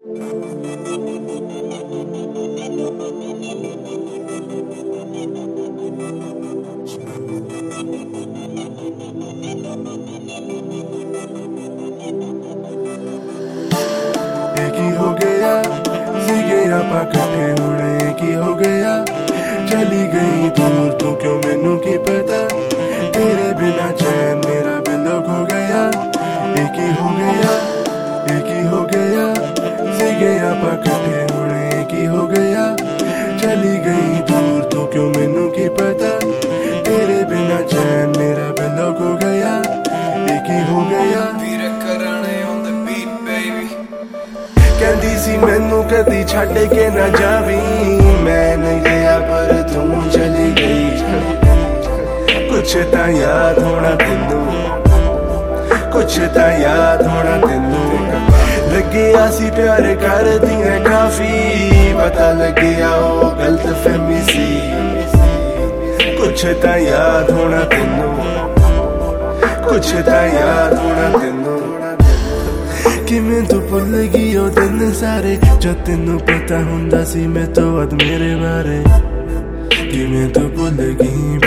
की हो गया सीगे आपा कट्ठे होने की हो गया चली गई दूर तू क्यों मैनू की पता तेरे बिना चैन मेरा बिलोक हो गया एक ही हो गया सीगे आपा कट्ठे होने की हो गया चली गई दूर तू क्यों मैनू की पता तेरे बिना चैन मेरा बिलोक हो गया एक ही हो गया कहती सी मैनू कदी छड्ड के ना जावी मैं नहीं गया पर तू चली गई कुछ ता याद होना तेनू कुछ ता याद होना तेनू लगे आसी प्यार कर दिया काफी पता लगिया ओ गलत फहमी सी कुछ ता याद होना तेनू कुछ ता याद होना तेनू किवें तू भुल गई ओ दिन सारे जो तेनू पता हुंदा सी मैं तो वध मेरे बारे किवें तू भुल गई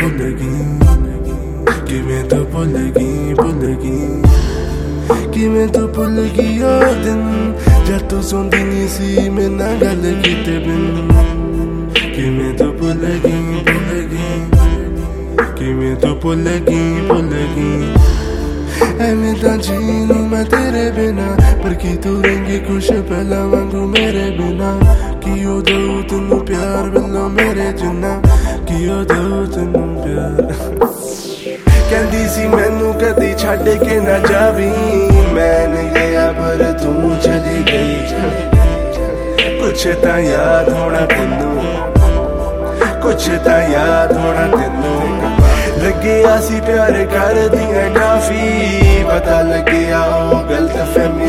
किवें तू भुल गई किवें तू भुल गई ओ दिन जद तू सोंदी नहीं सी मैं ना गल कीते बिन किवें तू भुल गई किवें तू भुल गई ਐਵੇਂ ਤਾਂ ਜੀਨੂੰ ਮੈਂ ਤੇਰੇ ਬਿਨਾ ਪਰ ਕੀ ਤੂੰ ਰਹਿੰਗੀ ਖੁਸ਼ ਪਹਿਲਾਂ ਵਾਂਗੂ ਮੇਰੇ ਬਿਨਾ ਕੀ ਉਹ ਦਊ ਤੈਨੂੰ ਪਿਆਰ ਵੱਲੋਂ ਮੇਰੇ ਜਿੰਨਾ ਕੀ ਉਹ ਦਊ ਤੈਨੂੰ ਪਿਆਰ ਕਹਿੰਦੀ ਸੀ ਮੈਨੂੰ ਕਦੀ ਛੱਡ ਕੇ ਨਾ ਜਾਵੀ ਮੈਂ ਨਹੀਂ ਗਿਆ ਪਰ ਤੂੰ ਚਲੀ ਗਈ ਕੁਛ ਤਾਂ ਯਾਦ ਹੋਣਾ ਤੈਨੂੰ ਕੁਛ ਤਾਂ ਯਾਦ ਹੋਣਾ ਤੈਨੂੰ लगे आसी प्यार कर दिया काफी पता लगिया ओ गलत फहमी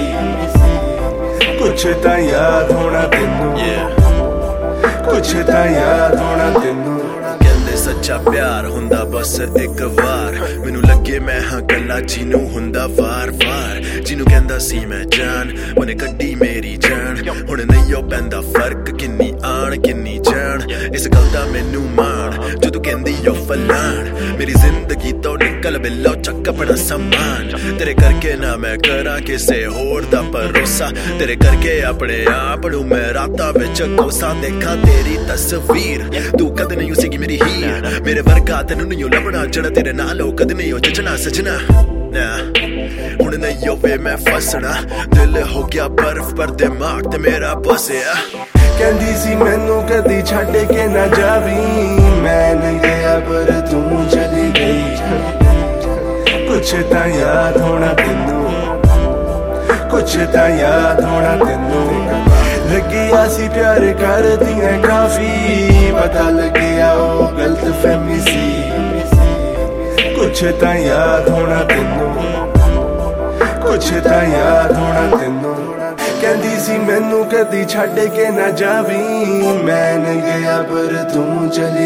सी कुछ ता याद होना तेनू कुछ ता याद होना तेनू कहंदे सच्चा प्यार हुंदा बस एक वार मैनू लगे मैं हाँ गल्ला जिनू हुंदा वार वार जिनू कहंदा सी मैं जान उन्हें कड्डी मेरी जान हुण नहीं ओ पैंदा फर्क किन्नी आन किन्नी जान इस गल दा मैनू मान जो तू कहंदी ओ फलान मेरी जिंदगी तो निकल बिल्लो चक अपना समान तेरे करके ना मैं करा किसे होर दा भरोसा तेरे करके अपने आप नू मैं रातां विच कोसा देखा तेरी तस्वीर तू कद नहीं उसेगी मेरी हीर मेरे वर्गा तेनू नहीं लभना जड़ा तेरे नाल कद नहीं जचना सजना हुण नहीं होवे मैं फसना दिल हो गया बर्फ पर दिमाग ते मेरा बसिया कहंदी सी मैनू कदी छड्ड के ना जावी मैं नहीं गया पर तू चली गई कुछ ता याद होना तेनू कुछ ता याद होना तेनू लगी आसी प्यार कर दिया काफी पता लगिया ओ गलत फहमी सी कुछ ता याद होना तेनू कुछ ता याद होना तेनू कहंदी सी मैनू कदी छड्ड के ना जावी मैं नहीं गया पर तू चली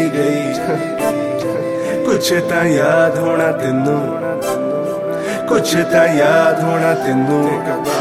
गई कुछ ता याद होना तेनू कुछ ता याद होना तेनू